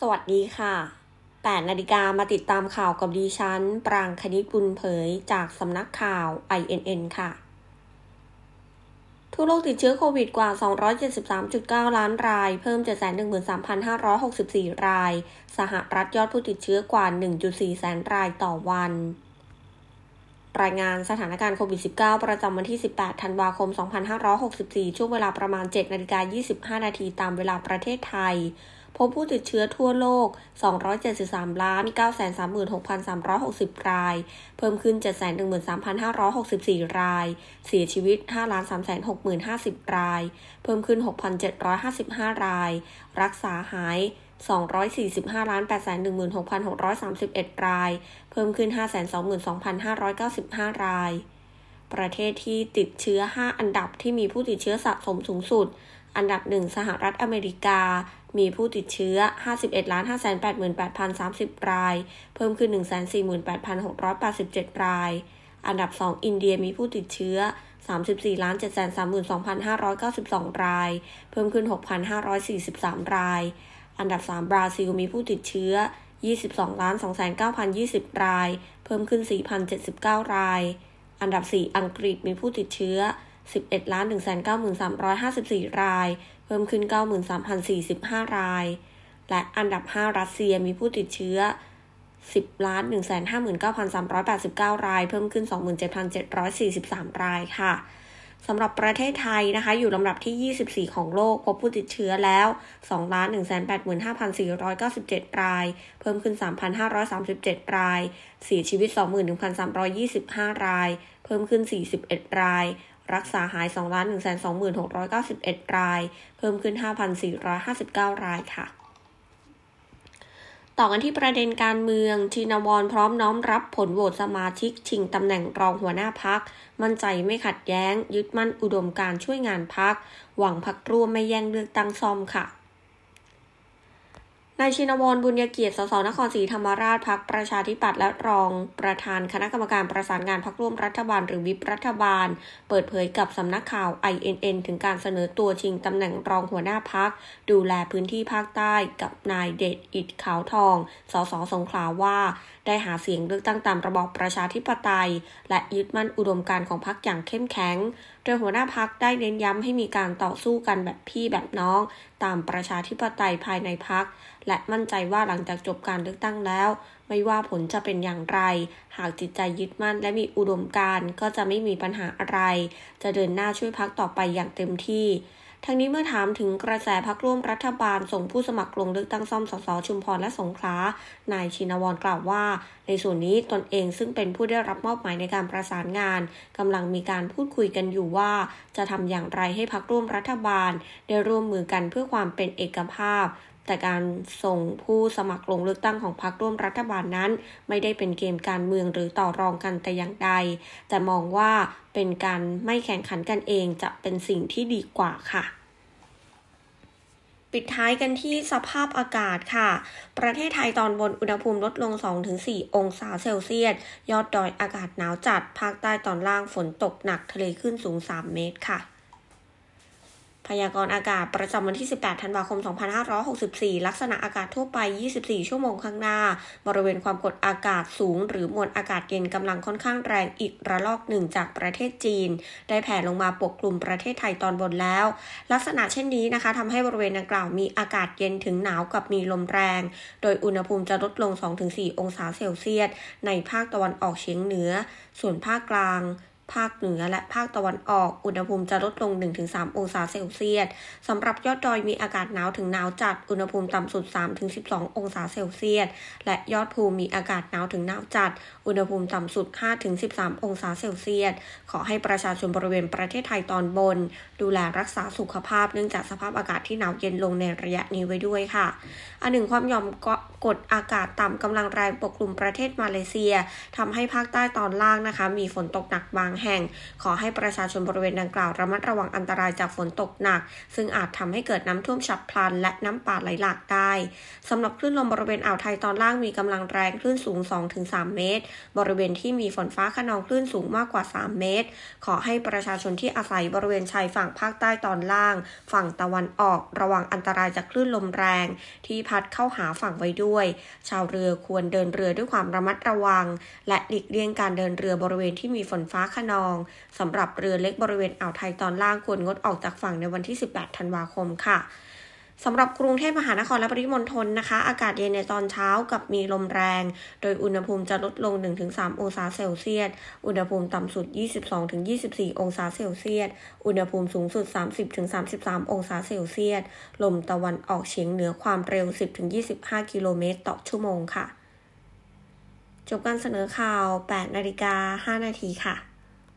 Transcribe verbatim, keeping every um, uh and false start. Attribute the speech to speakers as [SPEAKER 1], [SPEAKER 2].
[SPEAKER 1] วัสดีค่ะแปดนาฬิกามาติดตามข่าวกับดิฉันปรางคณิตบุญเผยจากสำนักข่าว ไอ เอ็น เอ็น ค่ะทั่วโลกติดเชื้อโควิดกว่า สองร้อยเจ็ดสิบสามจุดเก้า ล้านรายเพิ่ม เจ็ดแสนหนึ่งหมื่นสามพันห้าร้อยหกสิบสี่ รายสหรัฐยอดผู้ติดเชื้อกว่า หนึ่งจุดสี่ แสนรายต่อวันรายงานสถานการณ์โควิด สิบเก้า ประจำวันที่ สิบแปด ธันวาคม สองพันห้าร้อยหกสิบสี่ ช่วงเวลาประมาณ เจ็ดนาฬิกายี่สิบห้า นาทีตามเวลาประเทศไทยพบผู้ติดเชื้อทั่วโลก สองร้อยเจ็ดสิบสามล้านเก้าแสนสามหมื่นหกพันสามร้อยหกสิบ ราย เพิ่มขึ้น เจ็ดแสนหนึ่งหมื่นสามพันห้าร้อยหกสิบสี่ ราย เสียชีวิต ห้าล้านสามแสนหกหมื่นห้าสิบ ราย เพิ่มขึ้น หกพันเจ็ดร้อยห้าสิบห้า ราย รักษาหาย สองร้อยสี่สิบห้าล้านแปดแสนหนึ่งหมื่นหกพันหกร้อยสามสิบเอ็ด ราย เพิ่มขึ้น ห้าแสนสองหมื่นสองพันห้าร้อยเก้าสิบห้า ราย ประเทศที่ติดเชื้อ ห้า อันดับที่มีผู้ติดเชื้อสะสมสูงสุดอันดับหนึ่งสหรัฐอเมริกามีผู้ติดเชื้อ ห้าสิบเอ็ดล้านห้าแสนแปดหมื่นแปดพันสามสิบ รายเพิ่มขึ้น หนึ่งแสนสี่หมื่นแปดพันหกร้อยแปดสิบเจ็ด รายอันดับสองอินเดียมีผู้ติดเชื้อ สามสิบสี่ล้านเจ็ดแสนสามหมื่นสองพันห้าร้อยเก้าสิบสอง รายเพิ่มขึ้น หกพันห้าร้อยสี่สิบสาม รายอันดับสามบราซิลมีผู้ติดเชื้อ ยี่สิบสองล้านสองแสนเก้าพันยี่สิบ รายเพิ่มขึ้น สี่พันเจ็ดสิบเก้า รายอันดับสี่อังกฤษมีผู้ติดเชื้อ สิบเอ็ดล้านหนึ่งแสนเก้าหมื่นสามร้อยห้าสิบสี่ รายเพิ่มขึ้น เก้าหมื่นสามพันสี่สิบห้า รายและอันดับห้ารัสเซียมีผู้ติดเชื้อ สิบล้านหนึ่งแสนห้าหมื่นเก้าพันสามร้อยแปดสิบเก้า รายเพิ่มขึ้น สองหมื่นเจ็ดพันเจ็ดร้อยสี่สิบสาม รายค่ะสำหรับประเทศไทยนะคะอยู่ลำดับที่ยี่สิบสี่ของโลกพบผู้ติดเชื้อแล้ว สองล้านหนึ่งแสนแปดหมื่นห้าพันสี่ร้อยเก้าสิบเจ็ด รายเพิ่มขึ้น สามพันห้าร้อยสามสิบเจ็ด รายเสียชีวิต สองหมื่นหนึ่งพันสามร้อยยี่สิบห้า รายเพิ่มขึ้นสี่สิบเอ็ดรายรักษาหาย สองล้านหนึ่งแสนสองหมื่นหกร้อยเก้าสิบเอ็ด รายเพิ่มขึ้น ห้าพันสี่ร้อยห้าสิบเก้า รายค่ะต่อกันที่ประเด็นการเมืองชินวรพร้อมน้อมรับผลโหวตสมาชิกชิงตำแหน่งรองหัวหน้าพรรคมั่นใจไม่ขัดแย้งยึดมั่นอุดมการณ์ช่วยงานพรรคหวังพรรคร่วมไม่แย่งเลือกตั้งซ่อมค่ะนายชินวรบุญยเกียรติสสนครศรีธรรมราชพรรคประชาธิปัตย์และรองประธานคณะกรรมการประสานงานพรรคร่วมรัฐบาลหรือวิปรัฐบาลเปิดเผยกับสำนักข่าว ไอ เอ็น เอ็น ถึงการเสนอตัวชิงตำแหน่งรองหัวหน้าพรรคดูแลพื้นที่ภาคใต้กับนายเดชอิฐขาวทองสสสงขลาว่าได้หาเสียงเลือกตั้งตามระบอบประชาธิปไตยและยึดมั่นอุดมการณ์ของพรรคอย่างเข้มแข็งโดยหัวหน้าพรรคได้เน้นย้ำให้มีการต่อสู้กันแบบพี่แบบน้องตามประชาธิปไตยภายในพรรคและมั่นใจว่าหลังจากจบการเลือกตั้งแล้วไม่ว่าผลจะเป็นอย่างไรหากจิตใจยึดมั่นและมีอุดมการณ์ก็จะไม่มีปัญหาอะไรจะเดินหน้าช่วยพรรคต่อไปอย่างเต็มที่ทั้งนี้เมื่อถามถึงกระแสพรรคร่วมรัฐบาลส่งผู้สมัครลงเลือกตั้งซ่อมสสชุมพรและสงขลานายชินวรกล่าวว่าในส่วนนี้ตนเองซึ่งเป็นผู้ได้รับมอบหมายในการประสานงานกำลังมีการพูดคุยกันอยู่ว่าจะทำอย่างไรให้พรรคร่วมรัฐบาลได้ร่วมมือกันเพื่อความเป็นเอกภาพแต่การส่งผู้สมัครลงเลือกตั้งของพรรคร่วมรัฐบาลนั้นไม่ได้เป็นเกมการเมืองหรือต่อรองกันแต่อย่างใดแต่มองว่าเป็นการไม่แข่งขันกันเองจะเป็นสิ่งที่ดีกว่าค่ะปิดท้ายกันที่สภาพอากาศค่ะประเทศไทยตอนบนอุณหภูมิลดลง สองถึงสี่ องศาเซลเซียสยอดดอยอากาศหนาวจัดภาคใต้ตอนล่างฝนตกหนักทะเลคลื่นสูงสามเมตรค่ะพยากรณ์อากาศประจำวันที่สิบแปดธันวาคมสองพันห้าร้อยหกสิบสี่ลักษณะอากาศทั่วไปยี่สิบสี่ชั่วโมงข้างหน้าบริเวณความกดอากาศสูงหรือมวลอากาศเย็นกำลังค่อนข้างแรงอีกระลอกหนึ่งจากประเทศจีนได้แผ่ลงมาปกคลุมประเทศไทยตอนบนแล้วลักษณะเช่นนี้นะคะทำให้บริเวณดังกล่าวมีอากาศเย็นถึงหนาวกับมีลมแรงโดยอุณหภูมิจะลดลง สองถึงสี่ องศาเซลเซียสในภาคตะวันออกเฉียงเหนือส่วนภาคกลางภาคเหนือและภาคตะวันออกอุณหภูมิจะลดลง หนึ่งถึงสาม องศาเซลเซียสสำหรับยอดดอยมีอากาศหนาวถึงหนาวจัดอุณหภูมิต่ำสุด สามถึงสิบสอง องศาเซลเซียสและยอดภูมีอากาศหนาวถึงหนาวจัดอุณหภูมิต่ำสุด ห้าถึงสิบสาม องศาเซลเซียสขอให้ประชาชนบริเวณประเทศไทยตอนบนดูแลรักษาสุขภาพเนื่องจากสภาพอากาศที่หนาวเย็นลงในระยะนี้ไว้ด้วยค่ะอันหนึ่งความหย่อมกดอากาศต่ำกำลังแรงปกคลุมประเทศมาเลเซียทำให้ภาคใต้ตอนล่างนะคะมีฝนตกหนักบางแห่งขอให้ประชาชนบริเวณดังกล่าวระมัดระวังอันตรายจากฝนตกหนักซึ่งอาจทำให้เกิดน้ำท่วมฉับพลันและน้ำป่าไหลหลากได้สำหรับคลื่นลมบริเวณอ่าวไทยตอนล่างมีกำลังแรงคลื่นสูง สองถึงสาม เมตรบริเวณที่มีฝนฟ้าคะนองคลื่นสูงมากกว่าสามเมตรขอให้ประชาชนที่อาศัยบริเวณชายฝั่งภาคใต้ตอนล่างฝั่งตะวันออกระวังอันตรายจากคลื่นลมแรงที่พัดเข้าหาฝั่งไว้ด้วยชาวเรือควรเดินเรือด้วยความระมัดระวังและหลีกเลี่ยงการเดินเรือบริเวณที่มีฝนฟ้าคะนองสำหรับเรือเล็กบริเวณอ่าวไทยตอนล่างควรงดออกจากฝั่งในวันที่สิบแปดธันวาคมค่ะสำหรับกรุงเทพมหานครและปริมณฑลนะคะอากาศเย็นในตอนเช้ากับมีลมแรงโดยอุณหภูมิจะลดลง หนึ่งถึงสาม องศาเซลเซียสอุณหภูมิต่ำสุด ยี่สิบสองถึงยี่สิบสี่ องศาเซลเซียสอุณหภูมิสูงสุด สามสิบถึงสามสิบสาม องศาเซลเซียสลมตะวันออกเฉียงเหนือความเร็ว สิบถึงยี่สิบห้า กิโลเมตรต่อชั่วโมงค่ะจบการเสนอข่าว แปดนาฬิกาห้านาทีค่ะ